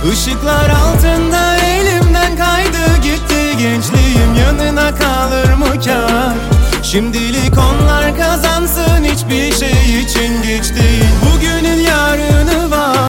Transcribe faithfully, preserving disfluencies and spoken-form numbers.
Işıklar altında elimden kaydı gitti gençliğim, yanına kalır mı kar? Şimdilik